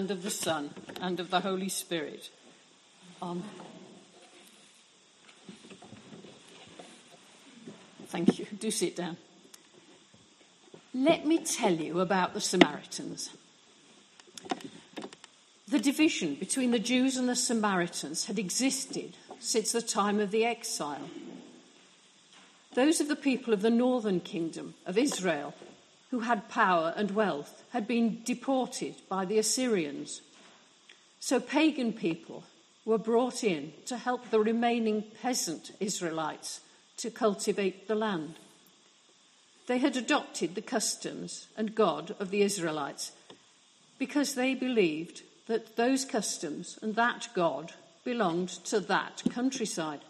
And of the Son, and of the Holy Spirit. Amen. Thank you. Do sit down. Let me tell you about the Samaritans. The division between the Jews and the Samaritans had existed since the time of the exile. Those of the people of the northern kingdom of Israel who had power and wealth, had been deported by the Assyrians. So pagan people were brought in to help the remaining peasant Israelites to cultivate the land. They had adopted the customs and God of the Israelites because they believed that those customs and that God belonged to that countryside.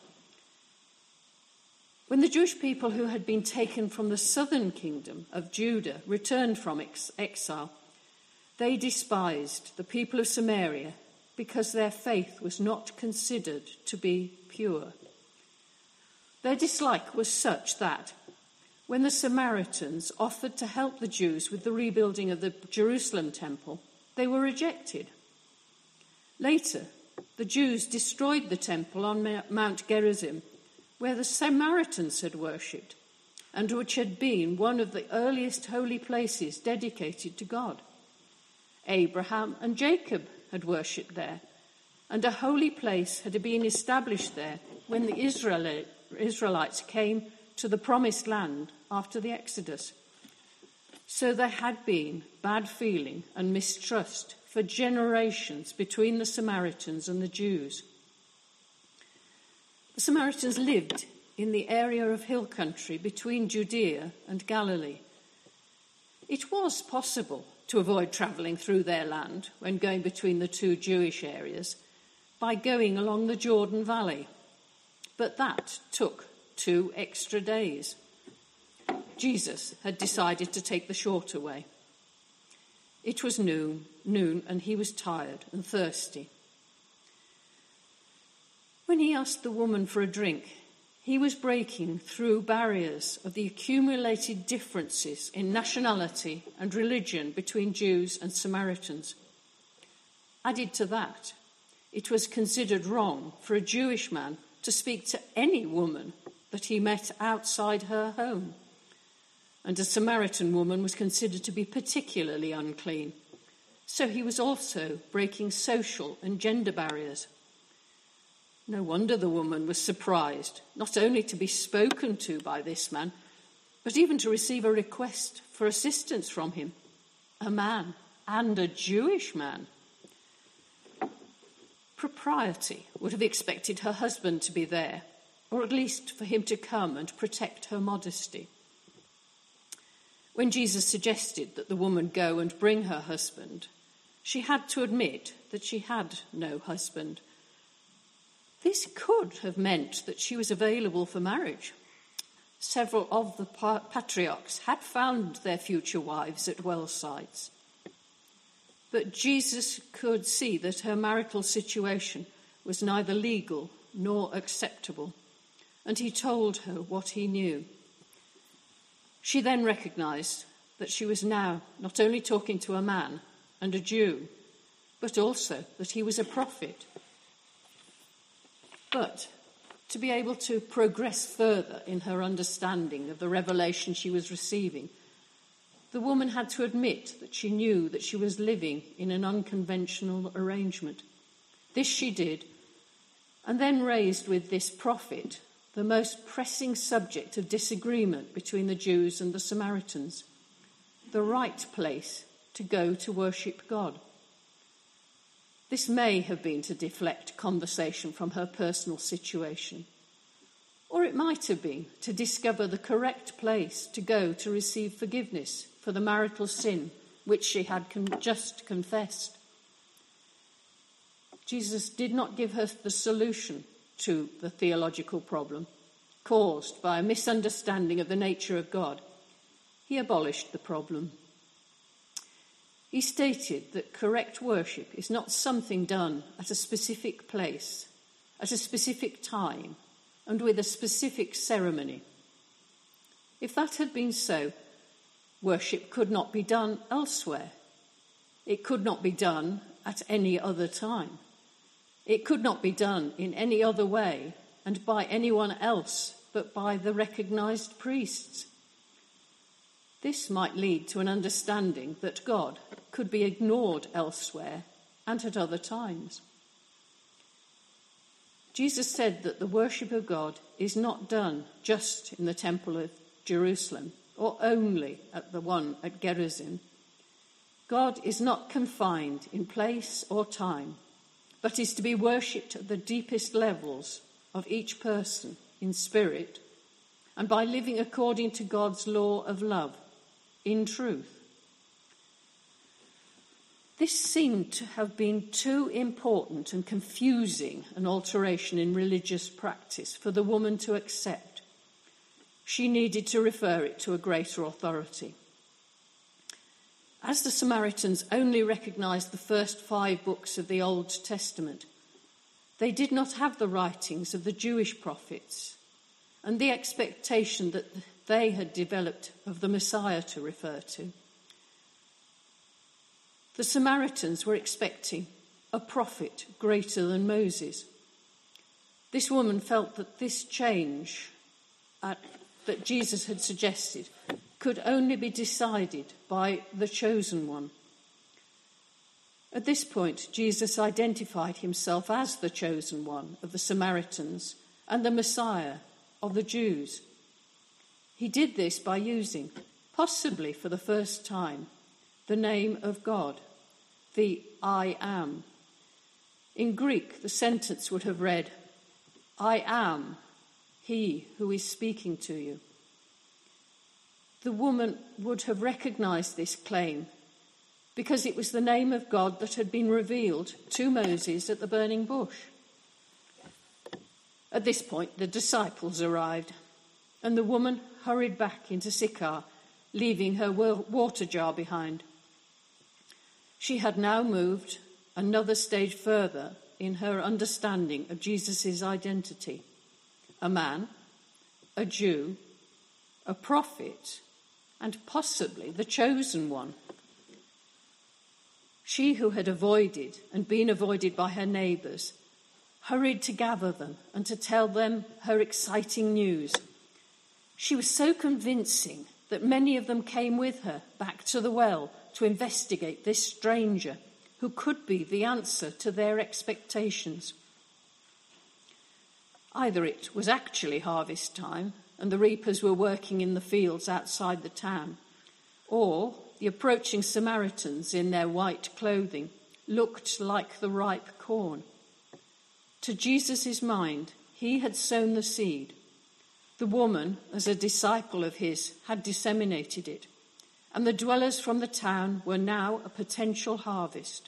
When the Jewish people who had been taken from the southern kingdom of Judah returned from exile, they despised the people of Samaria because their faith was not considered to be pure. Their dislike was such that when the Samaritans offered to help the Jews with the rebuilding of the Jerusalem temple, they were rejected. Later, the Jews destroyed the temple on Mount Gerizim, where the Samaritans had worshipped, and which had been one of the earliest holy places dedicated to God. Abraham and Jacob had worshipped there, and a holy place had been established there when the Israelites came to the promised land after the Exodus. So there had been bad feeling and mistrust for generations between the Samaritans and the Jews. The Samaritans lived in the area of hill country between Judea and Galilee. It was possible to avoid travelling through their land when going between the two Jewish areas by going along the Jordan Valley, but that took 2 extra days. Jesus had decided to take the shorter way. It was noon, and he was tired and thirsty. When he asked the woman for a drink, he was breaking through barriers of the accumulated differences in nationality and religion between Jews and Samaritans. Added to that, it was considered wrong for a Jewish man to speak to any woman that he met outside her home. And a Samaritan woman was considered to be particularly unclean. So he was also breaking social and gender barriers. No wonder the woman was surprised, not only to be spoken to by this man, but even to receive a request for assistance from him, a man and a Jewish man. Propriety would have expected her husband to be there, or at least for him to come and protect her modesty. When Jesus suggested that the woman go and bring her husband, she had to admit that she had no husband. This could have meant that she was available for marriage. Several of the patriarchs had found their future wives at well sites. But Jesus could see that her marital situation was neither legal nor acceptable, and he told her what he knew. She then recognised that she was now not only talking to a man and a Jew, but also that he was a prophet. But to be able to progress further in her understanding of the revelation she was receiving, the woman had to admit that she knew that she was living in an unconventional arrangement. This she did, and then raised with this prophet the most pressing subject of disagreement between the Jews and the Samaritans, the right place to go to worship God. This may have been to deflect conversation from her personal situation, or it might have been to discover the correct place to go to receive forgiveness for the marital sin which she had just confessed. Jesus did not give her the solution to the theological problem caused by a misunderstanding of the nature of God. He abolished the problem. He stated that correct worship is not something done at a specific place, at a specific time, and with a specific ceremony. If that had been so, worship could not be done elsewhere. It could not be done at any other time. It could not be done in any other way and by anyone else but by the recognized priests. This might lead to an understanding that God could be ignored elsewhere and at other times. Jesus said that the worship of God is not done just in the Temple of Jerusalem or only at the one at Gerizim. God is not confined in place or time, but is to be worshipped at the deepest levels of each person in spirit and by living according to God's law of love in truth. This seemed to have been too important and confusing an alteration in religious practice for the woman to accept. She needed to refer it to a greater authority. As the Samaritans only recognized the first 5 books of the Old Testament, they did not have the writings of the Jewish prophets and the expectation that they had developed of the Messiah to refer to. The Samaritans were expecting a prophet greater than Moses. This woman felt that this change that Jesus had suggested could only be decided by the chosen one. At this point, Jesus identified himself as the chosen one of the Samaritans and the Messiah of the Jews. He did this by using, possibly for the first time, the name of God, the I am. In Greek, the sentence would have read, I am he who is speaking to you. The woman would have recognized this claim because it was the name of God that had been revealed to Moses at the burning bush. At this point, the disciples arrived, and the woman hurried back into Sychar, leaving her water jar behind. She had now moved another stage further in her understanding of Jesus' identity. A man, a Jew, a prophet, and possibly the chosen one. She who had avoided and been avoided by her neighbours hurried to gather them and to tell them her exciting news. She was so convincing that many of them came with her back to the well to investigate this stranger who could be the answer to their expectations. Either it was actually harvest time and the reapers were working in the fields outside the town, or the approaching Samaritans in their white clothing looked like the ripe corn. To Jesus' mind, he had sown the seed. The woman, as a disciple of his, had disseminated it, and the dwellers from the town were now a potential harvest.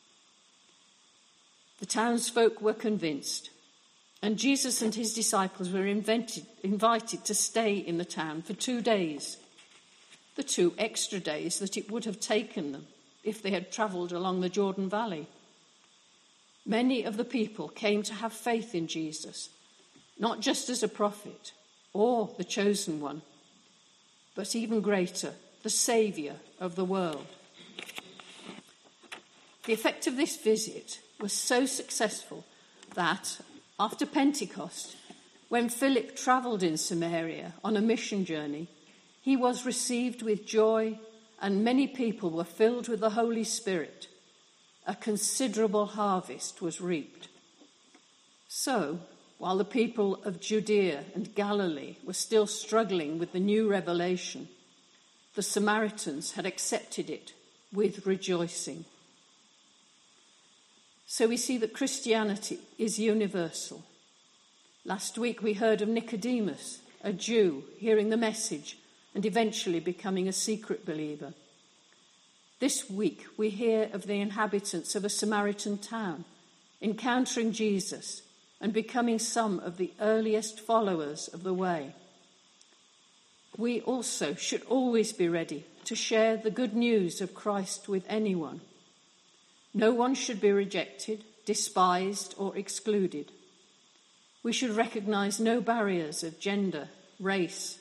The townsfolk were convinced, and Jesus and his disciples were invited to stay in the town for 2 days, the 2 extra days that it would have taken them if they had travelled along the Jordan Valley. Many of the people came to have faith in Jesus, not just as a prophet or the chosen one, but even greater, the Saviour of the world. The effect of this visit was so successful that, after Pentecost, when Philip travelled in Samaria on a mission journey, he was received with joy and many people were filled with the Holy Spirit. A considerable harvest was reaped. So, while the people of Judea and Galilee were still struggling with the new revelation, the Samaritans had accepted it with rejoicing. So we see that Christianity is universal. Last week we heard of Nicodemus, a Jew, hearing the message and eventually becoming a secret believer. This week we hear of the inhabitants of a Samaritan town encountering Jesus and becoming some of the earliest followers of the way. We also should always be ready to share the good news of Christ with anyone. No one should be rejected, despised, or excluded. We should recognise no barriers of gender, race,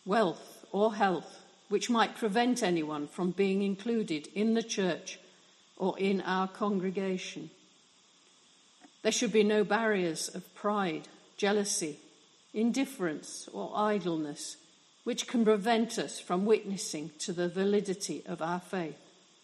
wealth, or health which might prevent anyone from being included in the church or in our congregation. There should be no barriers of pride, jealousy, indifference, or idleness which can prevent us from witnessing to the validity of our faith.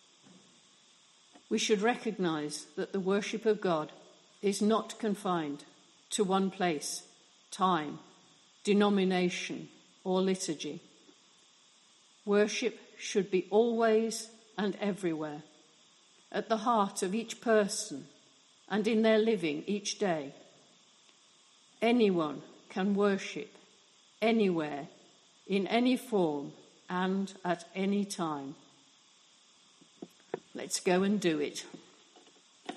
We should recognise that the worship of God is not confined to one place, time, denomination, or liturgy. Worship should be always and everywhere, at the heart of each person and in their living each day. Anyone can worship anywhere, in any form, and at any time. Let's go and do it.